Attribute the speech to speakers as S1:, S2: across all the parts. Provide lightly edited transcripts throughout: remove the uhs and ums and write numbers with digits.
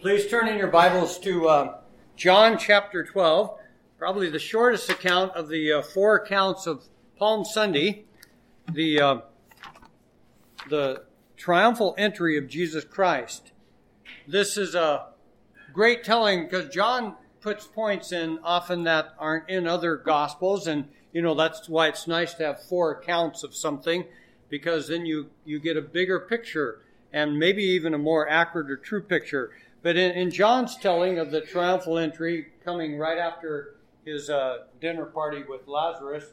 S1: Please turn in your Bibles to John chapter 12, probably the shortest account of the four accounts of Palm Sunday, the triumphal entry of Jesus Christ. This is a great telling because John puts points in often that aren't in other Gospels, and that's why it's nice to have four accounts of something, because then you get a bigger picture and maybe even a more accurate or true picture. But in John's telling of the triumphal entry coming right after his dinner party with Lazarus,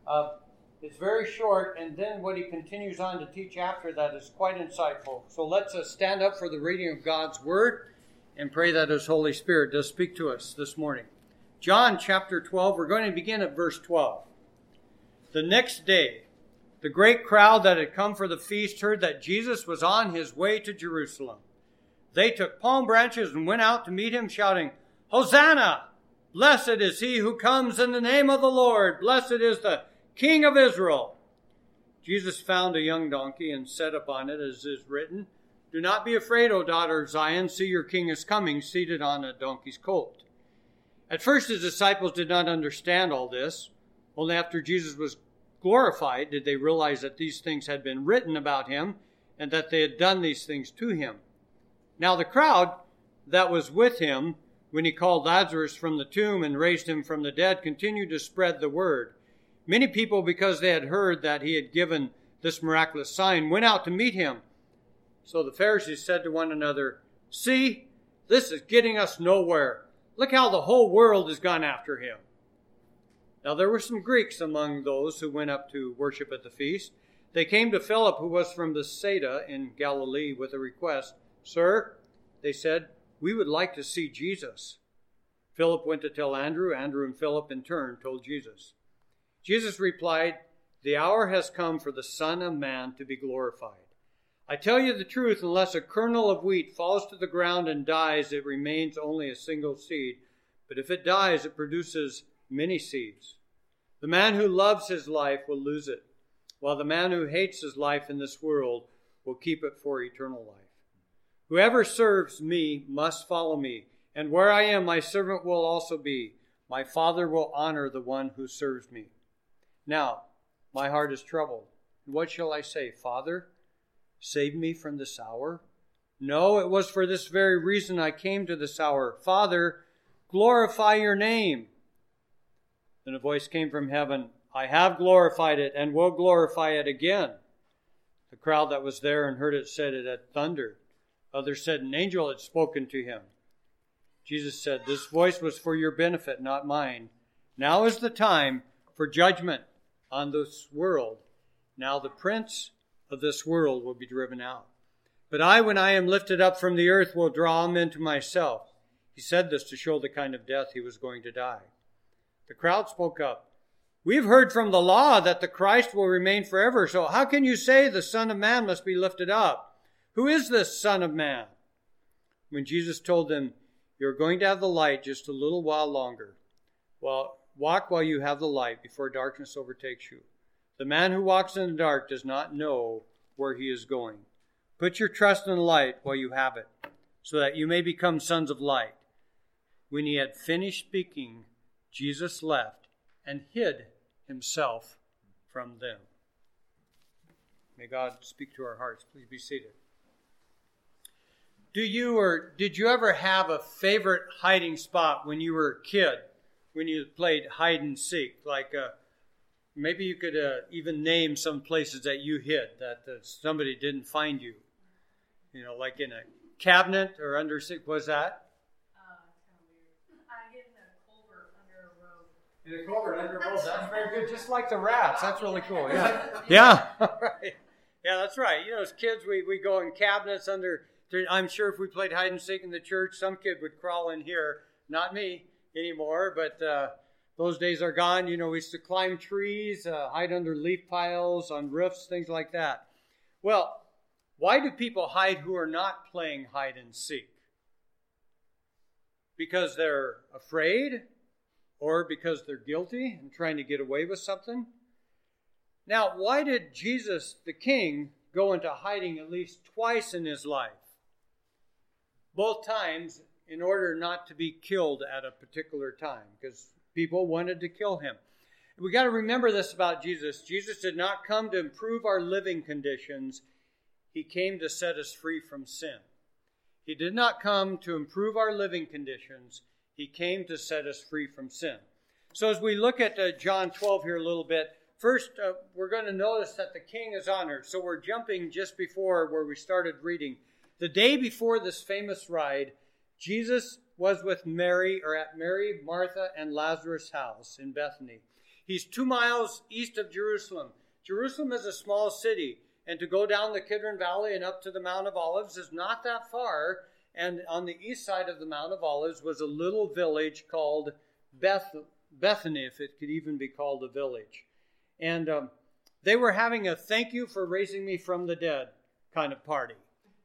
S1: it's very short, and then what he continues on to teach after that is quite insightful. So let's stand up for the reading of God's Word and pray that His Holy Spirit does speak to us this morning. John chapter 12, we're going to begin at verse 12. The next day, the great crowd that had come for the feast heard that Jesus was on his way to Jerusalem. They took palm branches and went out to meet him, shouting, "Hosanna! Blessed is he who comes in the name of the Lord. Blessed is the King of Israel." Jesus found a young donkey and sat upon it, as is written, "Do not be afraid, O daughter of Zion. See, your king is coming, seated on a donkey's colt." At first his disciples did not understand all this. Only after Jesus was glorified did they realize that these things had been written about him and that they had done these things to him. Now the crowd that was with him when he called Lazarus from the tomb and raised him from the dead continued to spread the word. Many people, because they had heard that he had given this miraculous sign, went out to meet him. So the Pharisees said to one another, "See, this is getting us nowhere. Look how the whole world has gone after him." Now there were some Greeks among those who went up to worship at the feast. They came to Philip, who was from Bethsaida in Galilee, with a request. "Sir," they said, "we would like to see Jesus." Philip went to tell Andrew. Andrew and Philip in turn told Jesus. Jesus replied, "The hour has come for the Son of Man to be glorified. I tell you the truth, unless a kernel of wheat falls to the ground and dies, it remains only a single seed. But if it dies, it produces many seeds. The man who loves his life will lose it, while the man who hates his life in this world will keep it for eternal life. Whoever serves me must follow me, and where I am, my servant will also be. My Father will honor the one who serves me. Now, my heart is troubled. What shall I say? Father, save me from this hour? No, it was for this very reason I came to this hour. Father, glorify your name." Then a voice came from heaven, "I have glorified it and will glorify it again." The crowd that was there and heard it said it had thundered. Others said an angel had spoken to him. Jesus said, "This voice was for your benefit, not mine. Now is the time for judgment on this world. Now the prince of this world will be driven out. But I, when I am lifted up from the earth, will draw him into myself." He said this to show the kind of death he was going to die. The crowd spoke up. "We've heard from the law that the Christ will remain forever. So how can you say the Son of Man must be lifted up? Who is this Son of Man?" When Jesus told them, "You're going to have the light just a little while longer. Well, walk while you have the light before darkness overtakes you. The man who walks in the dark does not know where he is going. Put your trust in the light while you have it, so that you may become sons of light." When he had finished speaking, Jesus left and hid himself from them. May God speak to our hearts. Please be seated. Did you ever have a favorite hiding spot when you were a kid, when you played hide and seek? Like maybe you could even name some places that you hid that somebody didn't find you. Like in a cabinet or under. Was that?
S2: I hid in a culvert under a road.
S1: In a culvert under a road. That's very good. Just like the rats. That's really cool. Yeah. Yeah. Right. Yeah, that's right. As kids, we go in cabinets under. I'm sure if we played hide and seek in the church, some kid would crawl in here. Not me anymore, but those days are gone. We used to climb trees, hide under leaf piles, on roofs, things like that. Well, why do people hide who are not playing hide and seek? Because they're afraid, or because they're guilty and trying to get away with something? Now, why did Jesus, the King, go into hiding at least twice in his life? both times in order not to be killed at a particular time, because people wanted to kill him. We got to remember this about Jesus. Jesus did not come to improve our living conditions. He came to set us free from sin. He did not come to improve our living conditions. He came to set us free from sin. So as we look at John 12 here a little bit, first we're going to notice that the king is honored. So we're jumping just before where we started reading. The day before this famous ride, Jesus was with Mary, or at Mary, Martha, and Lazarus' house in Bethany. He's 2 miles east of Jerusalem. Jerusalem is a small city, and to go down the Kidron Valley and up to the Mount of Olives is not that far. And on the east side of the Mount of Olives was a little village called Bethany, if it could even be called a village. And they were having a thank you for raising me from the dead kind of party,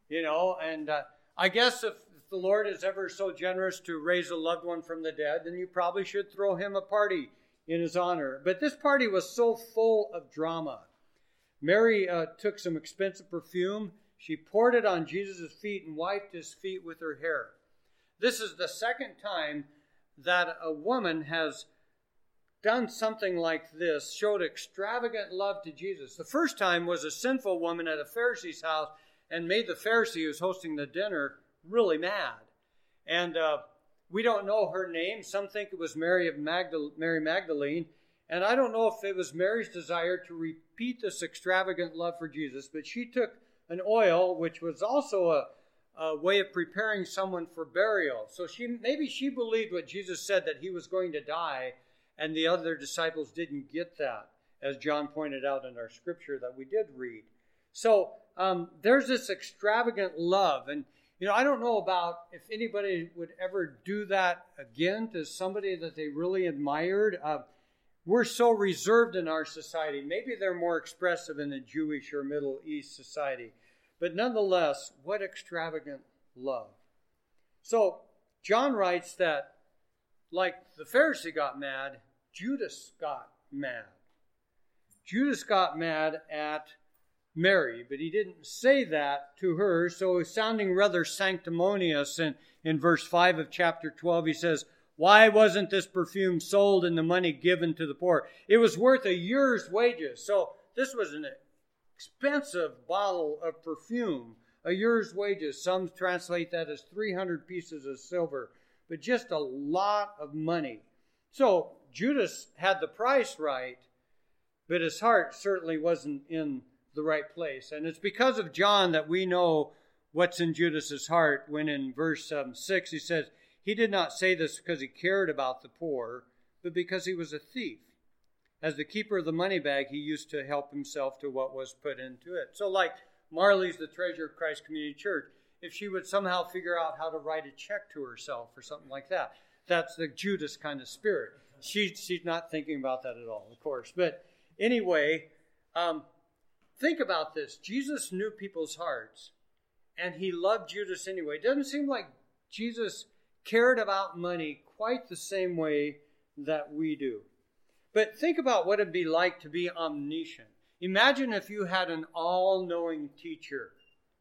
S1: and I guess if the Lord is ever so generous to raise a loved one from the dead, then you probably should throw him a party in his honor. But this party was so full of drama. Mary took some expensive perfume. She poured it on Jesus' feet and wiped his feet with her hair. This is the second time that a woman has done something like this, showed extravagant love to Jesus. The first time was a sinful woman at a Pharisee's house and made the Pharisee who was hosting the dinner really mad. And we don't know her name. Some think it was Mary Magdalene. And I don't know if it was Mary's desire to repeat this extravagant love for Jesus, but she took an oil, which was also a way of preparing someone for burial. So maybe she believed what Jesus said, that he was going to die, and the other disciples didn't get that, as John pointed out in our scripture that we did read. So there's this extravagant love. And, I don't know about if anybody would ever do that again to somebody that they really admired. We're so reserved in our society. Maybe they're more expressive in the Jewish or Middle East society. But nonetheless, what extravagant love. So John writes that, like the Pharisee got mad, Judas got mad. Judas got mad at Mary, but he didn't say that to her, so he's sounding rather sanctimonious. And in verse 5 of chapter 12, he says, "Why wasn't this perfume sold and the money given to the poor?" It was worth a year's wages. So this was an expensive bottle of perfume, a year's wages. Some translate that as 300 pieces of silver, but just a lot of money. So Judas had the price right, but his heart certainly wasn't in the right place. And it's because of John that we know what's in Judas's heart, when in verse 6 he says, he did not say this because he cared about the poor, but because he was a thief. As the keeper of the money bag, he used to help himself to what was put into it. So like Marley's the treasurer of Christ Community Church, if she would somehow figure out how to write a check to herself or something like that, that's the Judas kind of spirit. She's not thinking about that at all, of course. But anyway, think about this. Jesus knew people's hearts, and he loved Judas anyway. It doesn't seem like Jesus cared about money quite the same way that we do. But think about what it'd be like to be omniscient. Imagine if you had an all-knowing teacher.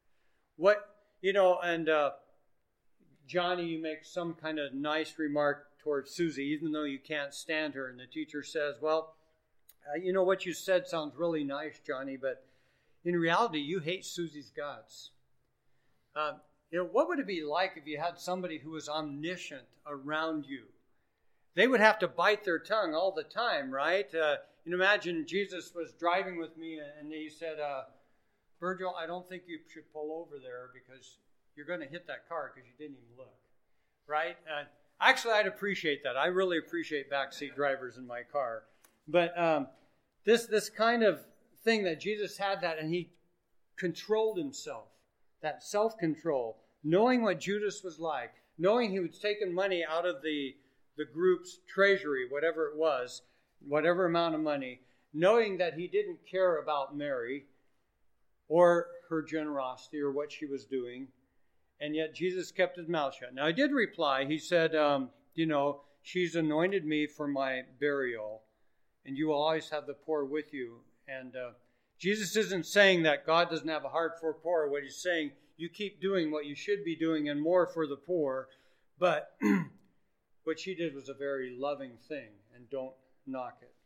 S1: Johnny, you make some kind of nice remark towards Susie, even though you can't stand her. And the teacher says, well, what you said sounds really nice, Johnny, but in reality, you hate Susie's guts. What would it be like if you had somebody who was omniscient around you? They would have to bite their tongue all the time, right? Imagine Jesus was driving with me and he said, Virgil, I don't think you should pull over there because you're going to hit that car because you didn't even look, right? Actually, I'd appreciate that. I really appreciate backseat drivers in my car. But this kind of thing that Jesus had that, and he controlled himself, that self-control, knowing what Judas was like, knowing he was taking money out of the group's treasury, whatever it was, whatever amount of money, knowing that he didn't care about Mary or her generosity or what she was doing, and yet Jesus kept his mouth shut. Now, he did reply. He said, she's anointed me for my burial, and you will always have the poor with you. And Jesus isn't saying that God doesn't have a heart for poor. What he's saying, you keep doing what you should be doing and more for the poor. But what she did was a very loving thing, and don't knock it.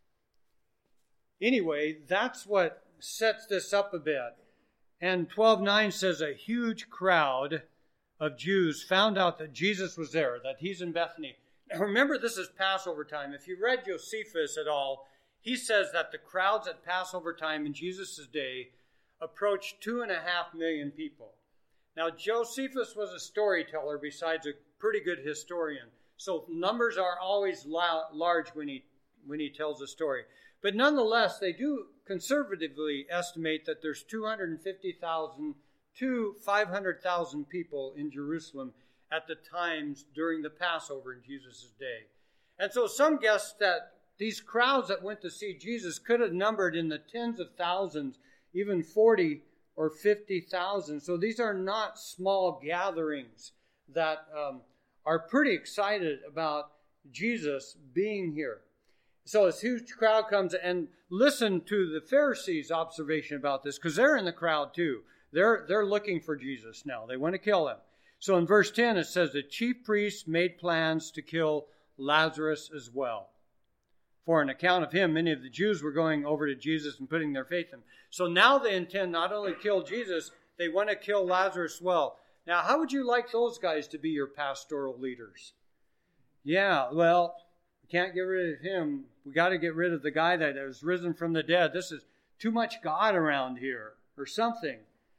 S1: Anyway, that's what sets this up a bit. And 12:9 says a huge crowd of Jews found out that Jesus was there, that he's in Bethany. Now remember, this is Passover time. If you read Josephus at all, he says that the crowds at Passover time in Jesus' day approached 2.5 million people. Now, Josephus was a storyteller besides a pretty good historian. So numbers are always large when he tells a story. But nonetheless, they do conservatively estimate that there's 250,000 to 500,000 people in Jerusalem at the times during the Passover in Jesus' day. And so some guess that these crowds that went to see Jesus could have numbered in the tens of thousands, even 40 or 50,000. So these are not small gatherings that are pretty excited about Jesus being here. So this huge crowd comes, and listen to the Pharisees' observation about this, because they're in the crowd too. They're looking for Jesus now. They want to kill him. So in verse 10 it says, the chief priests made plans to kill Lazarus as well. For an account of him, many of the Jews were going over to Jesus and putting their faith in him. So now they intend not only to kill Jesus, they want to kill Lazarus as well. Now, how would you like those guys to be your pastoral leaders? Yeah, well, we can't get rid of him. We got to get rid of the guy that was risen from the dead. This is too much God around here or something.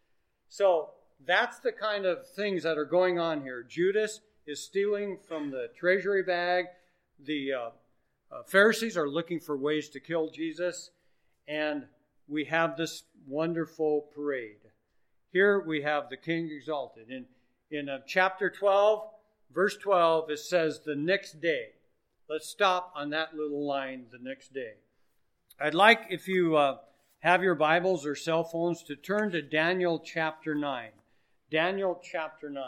S1: So that's the kind of things that are going on here. Judas is stealing from the treasury bag. The Pharisees are looking for ways to kill Jesus. And we have this wonderful parade. Here we have the king exalted. In chapter 12, verse 12, it says the next day. Let's stop on that little line, the next day. I'd like, if you have your Bibles or cell phones, to turn to Daniel chapter 9. Daniel chapter 9.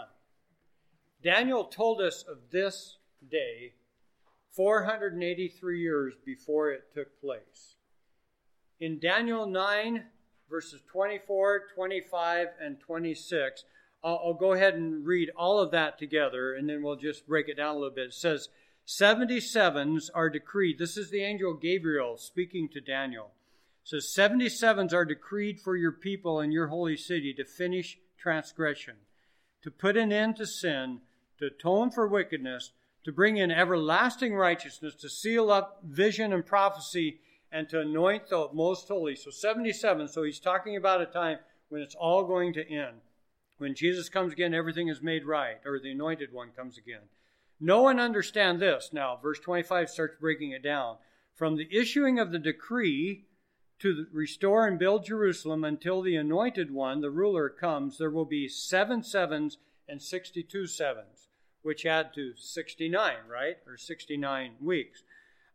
S1: Daniel told us of this day 483 years before it took place. In Daniel 9, verses 24, 25, and 26, I'll go ahead and read all of that together, and then we'll just break it down a little bit. It says, 77s are decreed. This is the angel Gabriel speaking to Daniel. It says, 77s are decreed for your people and your holy city to finish transgression, to put an end to sin, to atone for wickedness, to bring in everlasting righteousness, to seal up vision and prophecy, and to anoint the most holy. So 77. So he's talking about a time when it's all going to end. When Jesus comes again, everything is made right, or the anointed one comes again. No one understand this. Now, verse 25 starts breaking it down. From the issuing of the decree to restore and build Jerusalem until the anointed one, the ruler, comes, there will be 7 sevens and 62 sevens, which add to 69, right? Or 69 weeks.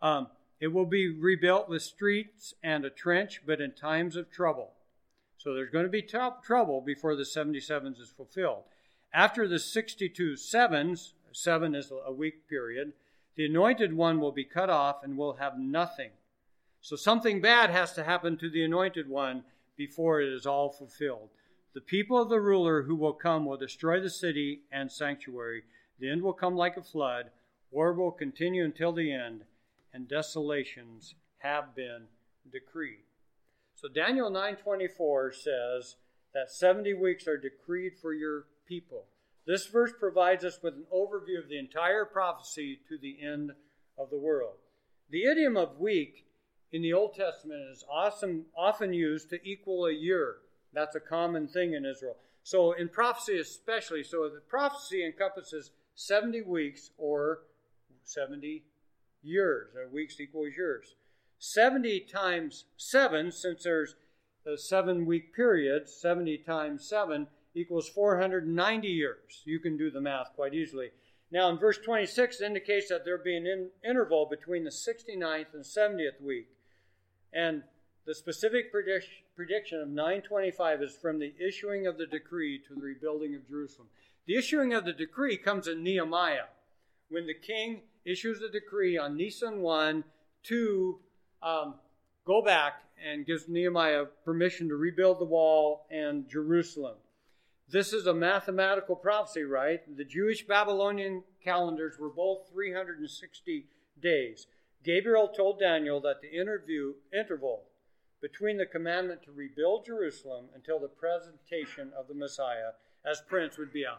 S1: It will be rebuilt with streets and a trench, but in times of trouble. So there's going to be trouble before the 77s is fulfilled. After the 62 sevens, 7 is a week period, the anointed one will be cut off and will have nothing. So something bad has to happen to the anointed one before it is all fulfilled. The people of the ruler who will come will destroy the city and sanctuary. The end will come like a flood. War will continue until the end, and desolations have been decreed. So Daniel 9:24 says that 70 weeks are decreed for your people. This verse provides us with an overview of the entire prophecy to the end of the world. The idiom of week in the Old Testament is often used to equal a year. That's a common thing in Israel. So in prophecy especially, so the prophecy encompasses 70 weeks or 70 years. Weeks equals years. 70 times 7, since there's a 7-week period, 70 times 7 equals 490 years. You can do the math quite easily. Now in verse 26 it indicates that there will be an interval between the 69th and 70th week. And the specific prediction of 9:25 is from the issuing of the decree to the rebuilding of Jerusalem. The issuing of the decree comes in Nehemiah, when the king issues a decree on Nisan 1 to go back and gives Nehemiah permission to rebuild the wall and Jerusalem. This is a mathematical prophecy, right? The Jewish Babylonian calendars were both 360 days. Gabriel told Daniel that the interval between the commandment to rebuild Jerusalem until the presentation of the Messiah as prince would be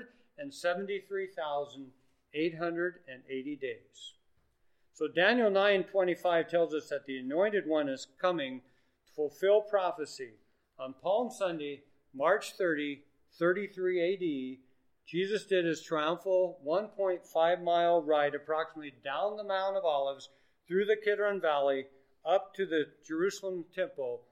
S1: 173,880 days. So Daniel 9:25 tells us that the Anointed One is coming to fulfill prophecy. On Palm Sunday, March 30, 33 AD, Jesus did his triumphal 1.5-mile ride approximately down the Mount of Olives, through the Kidron Valley, up to the Jerusalem Temple,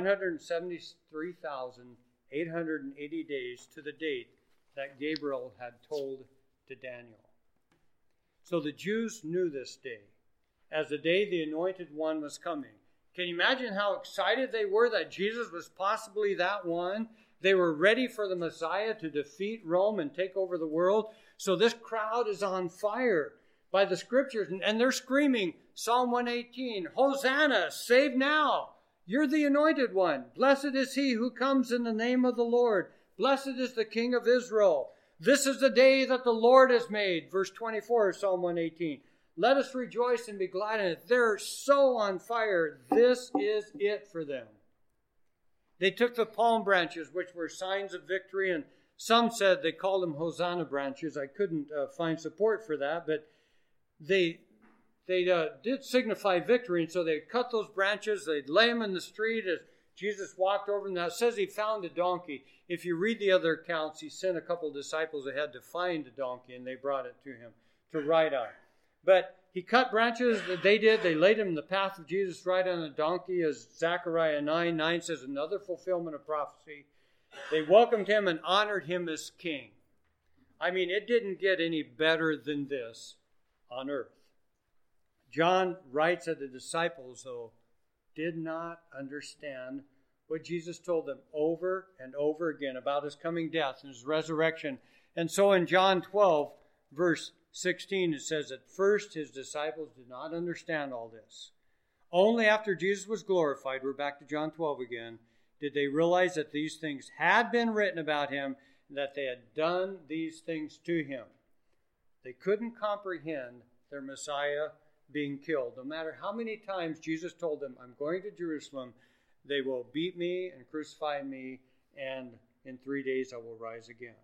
S1: 173,880 days to the date that Gabriel had told to Daniel. So the Jews knew this day as the day the Anointed One was coming. Can you imagine how excited they were that Jesus was possibly that one? They were ready for the Messiah to defeat Rome and take over the world. So this crowd is on fire by the scriptures, and they're screaming, Psalm 118, Hosanna, save now. You're the Anointed One. Blessed is he who comes in the name of the Lord. Blessed is the King of Israel. This is the day that the Lord has made. Verse 24 of Psalm 118. Let us rejoice and be glad in it. They're so on fire. This is it for them. They took the palm branches, which were signs of victory, and some said they called them Hosanna branches. I couldn't find support for that, but they did signify victory, and so they cut those branches. They'd lay them in the street as Jesus walked over them. Now it says he found a donkey. If you read the other accounts, he sent a couple of disciples ahead to find a donkey, and they brought it to him to ride on. But he cut branches that they did. They laid him in the path of Jesus right on a donkey, as Zechariah 9:9 says, another fulfillment of prophecy. They welcomed him and honored him as king. I mean, it didn't get any better than this on earth. John writes that the disciples, though, did not understand what Jesus told them over and over again about his coming death and his resurrection. And so in John 12, verse 16, it says, at first his disciples did not understand all this. Only after Jesus was glorified, we're back to John 12 again, did they realize that these things had been written about him, and that they had done these things to him. They couldn't comprehend their Messiah being killed. No matter how many times Jesus told them, I'm going to Jerusalem, they will beat me and crucify me, and in 3 days I will rise again.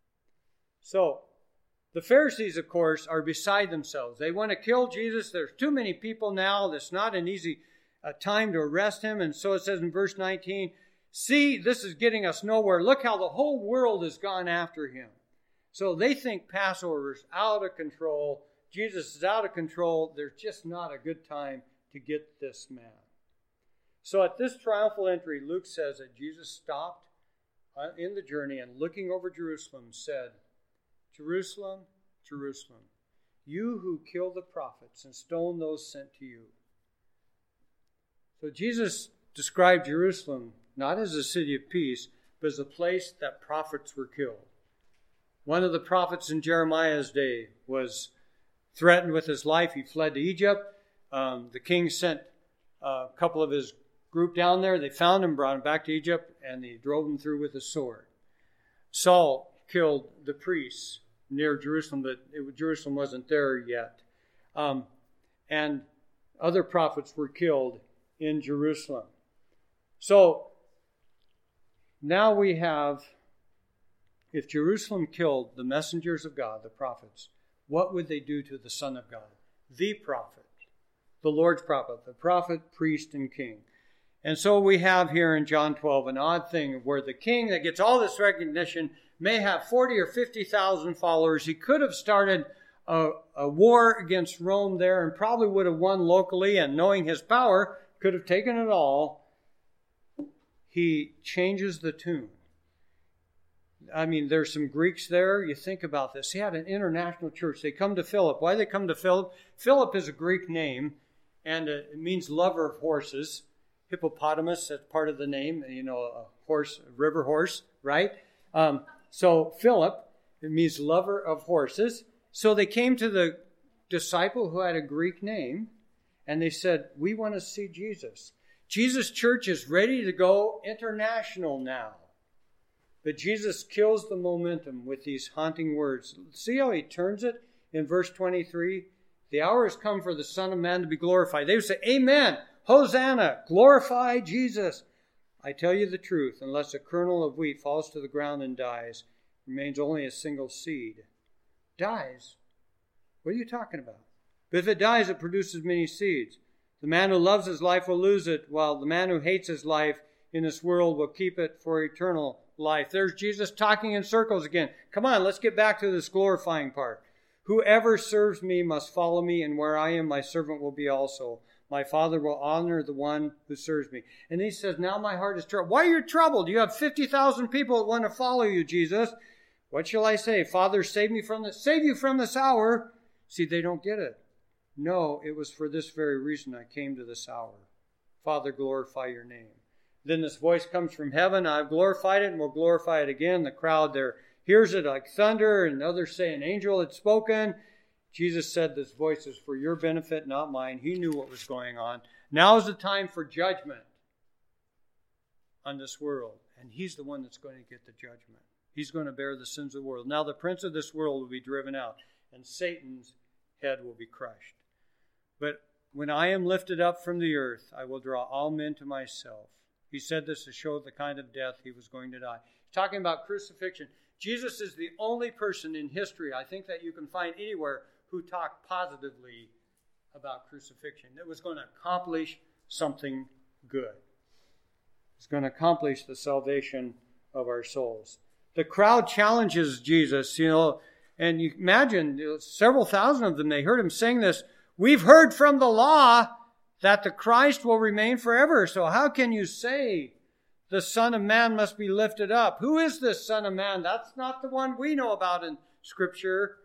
S1: So, the Pharisees, of course, are beside themselves. They want to kill Jesus. There's too many people now. It's not an easy time to arrest him. And so it says in verse 19, see, this is getting us nowhere. Look how the whole world has gone after him. So they think Passover is out of control. Jesus is out of control. There's just not a good time to get this man. So at this triumphal entry, Luke says that Jesus stopped in the journey and looking over Jerusalem said, Jerusalem, Jerusalem, you who kill the prophets and stone those sent to you. So Jesus described Jerusalem not as a city of peace, but as a place that prophets were killed. One of the prophets in Jeremiah's day was threatened with his life. He fled to Egypt. The king sent a couple of his group down there. They found him, brought him back to Egypt, and he drove him through with a sword. Saul killed the priests near Jerusalem, but Jerusalem wasn't there yet. And other prophets were killed in Jerusalem. So now we have, if Jerusalem killed the messengers of God, the prophets, what would they do to the Son of God? The prophet, the Lord's prophet, the prophet, priest, and king. And so we have here in John 12 an odd thing where the king that gets all this recognition may have 40 or 50,000 followers. He could have started a war against Rome there and probably would have won locally, and knowing his power, could have taken it all. He changes the tune. I mean, there's some Greeks there. You think about this. He had an international church. They come to Philip. Why do they come to Philip? Philip is a Greek name, and it means lover of horses. Hippopotamus, that's part of the name. You know, a horse, a river horse, right? So Philip, it means lover of horses. So they came to the disciple who had a Greek name, and they said, we want to see Jesus. Jesus' church is ready to go international now. But Jesus kills the momentum with these haunting words. See how he turns it in verse 23? The hour has come for the Son of Man to be glorified. They would say, Amen, Hosanna, glorify Jesus. I tell you the truth, unless a kernel of wheat falls to the ground and dies, remains only a single seed. Dies? What are you talking about? But if it dies, it produces many seeds. The man who loves his life will lose it, while the man who hates his life in this world will keep it for eternal life. There's Jesus talking in circles again. Come on, let's get back to this glorifying part. Whoever serves me must follow me, and where I am, my servant will be also. My Father will honor the one who serves me. And he says, now my heart is troubled. Why are you troubled? You have 50,000 people that want to follow you, Jesus. What shall I say? Father, save you from this hour. See, they don't get it. No, it was for this very reason I came to this hour. Father, glorify your name. Then this voice comes from heaven. I've glorified it and will glorify it again. The crowd there hears it like thunder, and others say an angel had spoken. Jesus said this voice is for your benefit, not mine. He knew what was going on. Now is the time for judgment on this world. And he's the one that's going to get the judgment. He's going to bear the sins of the world. Now the prince of this world will be driven out, and Satan's head will be crushed. But when I am lifted up from the earth, I will draw all men to myself. He said this to show the kind of death he was going to die. He's talking about crucifixion. Jesus is the only person in history, I think, that you can find anywhere who talked positively about crucifixion. It was going to accomplish something good. It's going to accomplish the salvation of our souls. The crowd challenges Jesus, and you imagine several thousand of them, they heard him saying this. We've heard from the law that the Christ will remain forever. So how can you say the Son of Man must be lifted up? Who is this Son of Man? That's not the one we know about in Scripture.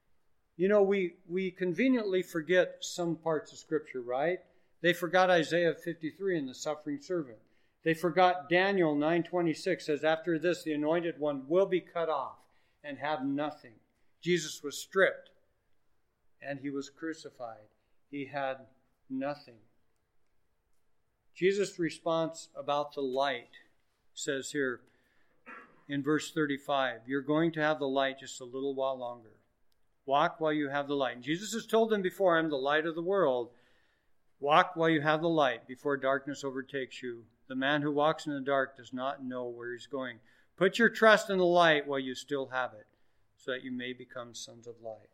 S1: We conveniently forget some parts of Scripture, right? They forgot Isaiah 53 and the suffering servant. They forgot Daniel 9:26 says, after this, the anointed one will be cut off and have nothing. Jesus was stripped and he was crucified. He had nothing. Jesus' response about the light says here in verse 35, you're going to have the light just a little while longer. Walk while you have the light. And Jesus has told them before, I'm the light of the world. Walk while you have the light before darkness overtakes you. The man who walks in the dark does not know where he's going. Put your trust in the light while you still have it, so that you may become sons of light.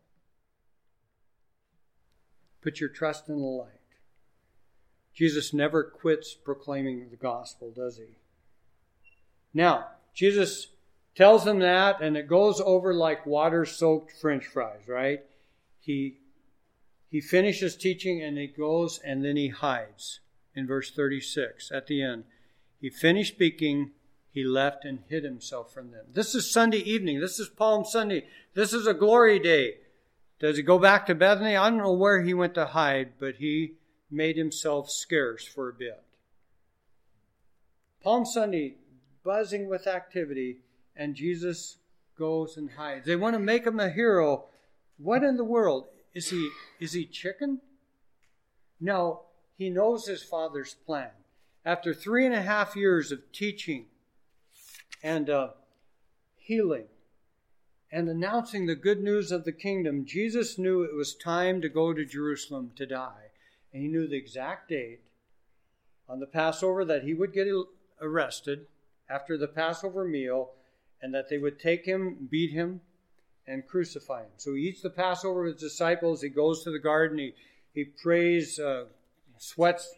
S1: Put your trust in the light. Jesus never quits proclaiming the gospel, does he? Now, Jesus tells them that, and it goes over like water-soaked French fries, right? He finishes teaching, and he goes, and then he hides. In verse 36, at the end, he finished speaking, he left and hid himself from them. This is Sunday evening. This is Palm Sunday. This is a glory day. Does he go back to Bethany? I don't know where he went to hide, but he made himself scarce for a bit. Palm Sunday, buzzing with activity, and Jesus goes and hides. They want to make him a hero. What in the world? Is he chicken? No, he knows his Father's plan. After 3.5 years of teaching and healing and announcing the good news of the kingdom, Jesus knew it was time to go to Jerusalem to die. And he knew the exact date on the Passover that he would get arrested after the Passover meal, and that they would take him, beat him, and crucify him. So he eats the Passover with his disciples. He goes to the garden. He prays, sweats,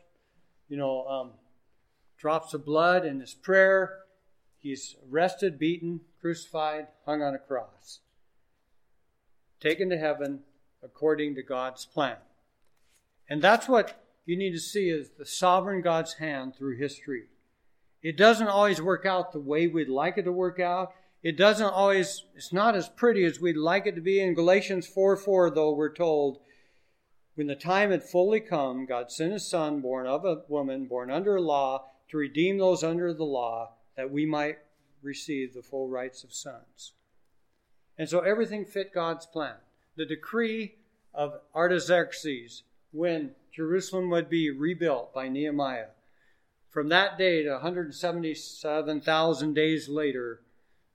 S1: drops of blood in his prayer. He's arrested, beaten, crucified, hung on a cross. Taken to heaven according to God's plan. And that's what you need to see is the sovereign God's hand through history. It doesn't always work out the way we'd like it to work out. It's not as pretty as we'd like it to be. In Galatians 4:4, though, we're told, when the time had fully come, God sent his Son, born of a woman, born under law, to redeem those under the law, that we might receive the full rights of sons. And so everything fit God's plan. The decree of Artaxerxes, when Jerusalem would be rebuilt by Nehemiah, from that day to 177,000 days later,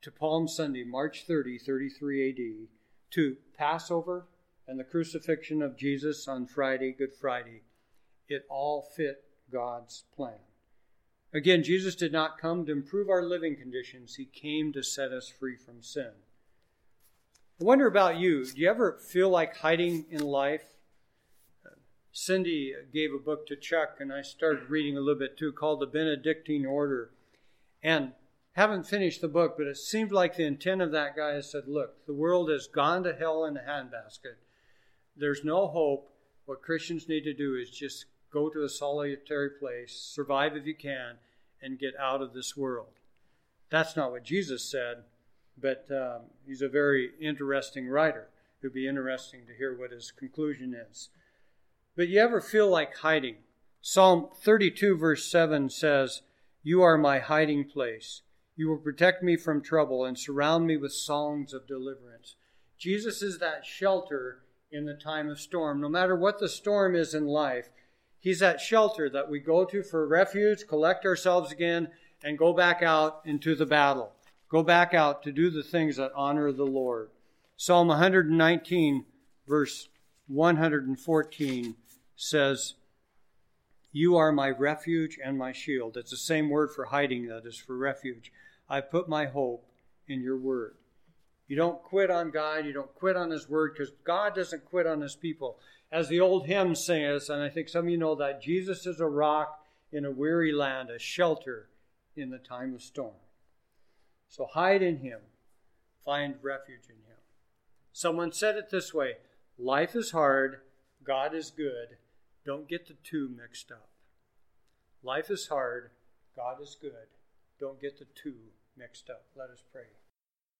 S1: to Palm Sunday, March 30, 33 AD, to Passover and the crucifixion of Jesus on Friday, Good Friday, it all fit God's plan. Again, Jesus did not come to improve our living conditions. He came to set us free from sin. I wonder about you. Do you ever feel like hiding in life? Cindy gave a book to Chuck, and I started reading a little bit too, called The Benedictine Order. And haven't finished the book, but it seemed like the intent of that guy has said, look, the world has gone to hell in a handbasket. There's no hope. What Christians need to do is just go to a solitary place, survive if you can, and get out of this world. That's not what Jesus said, but he's a very interesting writer. It would be interesting to hear what his conclusion is. But you ever feel like hiding? Psalm 32 verse 7 says, "You are my hiding place. You will protect me from trouble and surround me with songs of deliverance." Jesus is that shelter in the time of storm. No matter what the storm is in life, he's that shelter that we go to for refuge, collect ourselves again, and go back out into the battle. Go back out to do the things that honor the Lord. Psalm 119 verse 114 says, "You are my refuge and my shield." It's the same word for hiding that is for refuge. "I put my hope in your word." You don't quit on God. You don't quit on his word, because God doesn't quit on his people. As the old hymn says, and I think some of you know that, Jesus is a rock in a weary land, a shelter in the time of storm. So hide in him. Find refuge in him. Someone said it this way: life is hard, God is good. Don't get the two mixed up. Life is hard, God is good. Don't get the two mixed up. Let us pray.